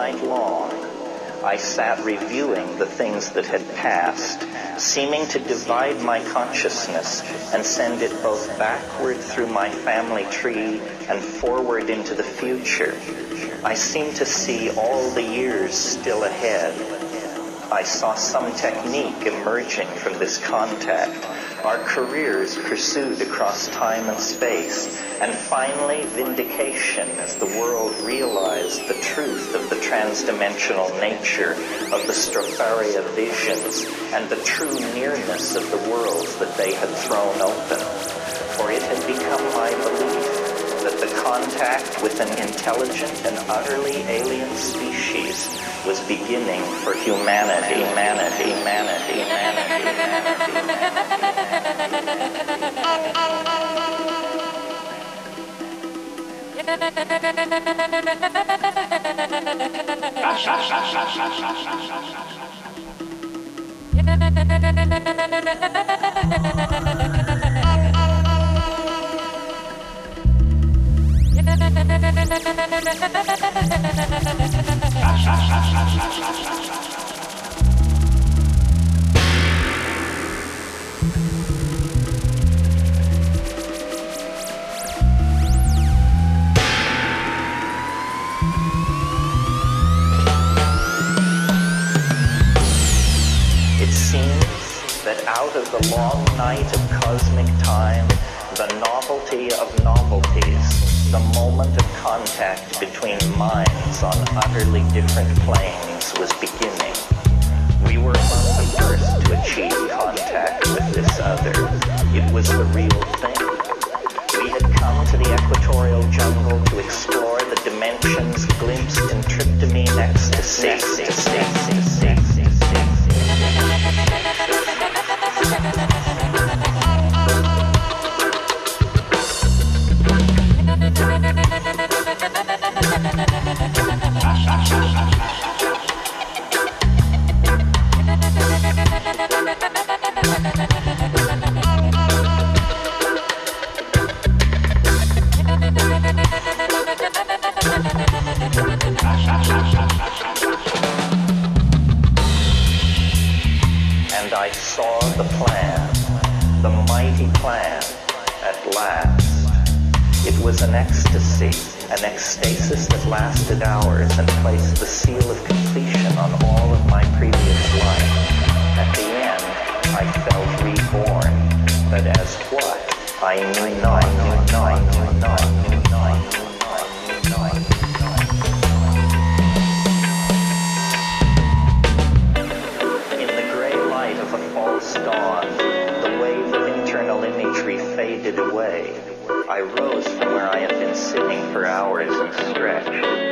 night long, I sat reviewing the things that had passed, seeming to divide my consciousness and send it both backward through my family tree and forward into the future. I seemed to see all the years still ahead. I saw some technique emerging from this contact, our careers pursued across time and space, and finally vindication as the world realized the truth of the transdimensional nature of the Stropharia visions and the true nearness of the worlds that they had thrown open. For it had become my belief that the contact with an intelligent and utterly alien species was beginning for humanity. It seems that out of the long night of cosmic time, the novelty of novelties, the moment of contact between minds on utterly different planes was beginning. We were among the first to achieve contact with this other. It was the real thing. We had come to the equatorial jungle to explore the dimensions glimpsed in tryptamine ecstasy. And I saw the plan, the mighty plan, at last. It was an ecstasy, an ecstasis that lasted hours and placed the seal of completion on all of my previous life. At the end, I felt reborn, but as what? I knew not. Dawn, the wave of internal imagery faded away. I rose from where I had been sitting for hours and stretched.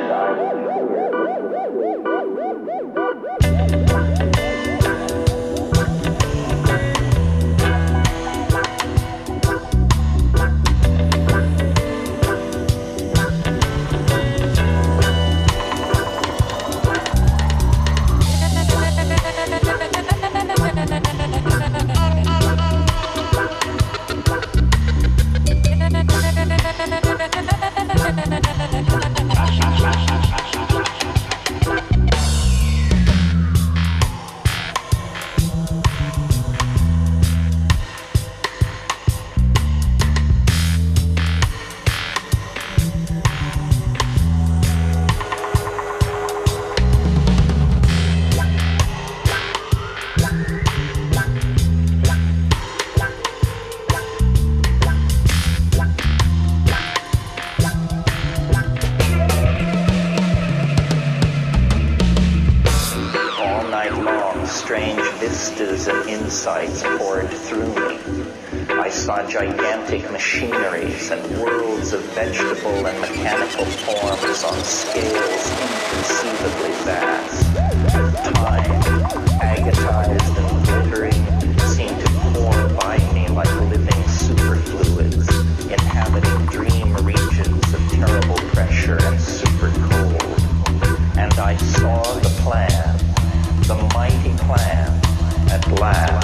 Strange vistas and insights poured through me. I saw gigantic machineries and worlds of vegetable and mechanical forms on scales inconceivably vast. Time, agatized and glittering, seemed to pour by me like living superfluids, inhabiting dream regions of terrible pressure and super cold. And I saw the plan, the mighty plan, at last.